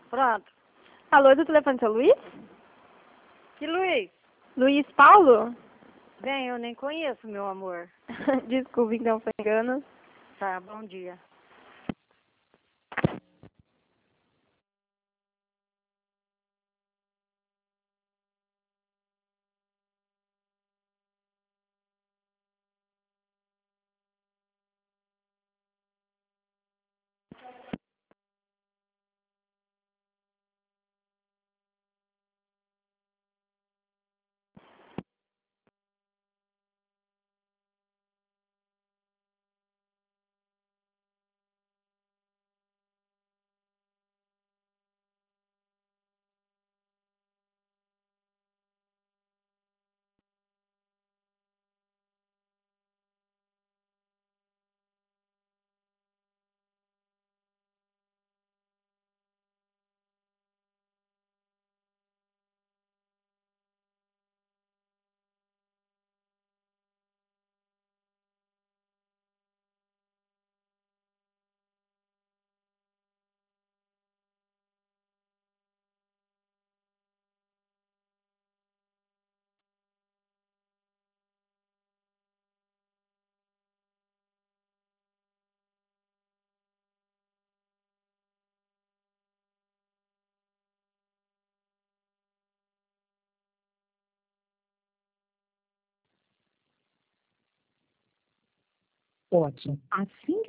Pronto. Alô, do telefone, seu Luiz? Que Luiz? Luiz Paulo? Bem, eu nem conheço, meu amor. Desculpe, então, foi engano. Tá, bom dia. Ótimo. Assim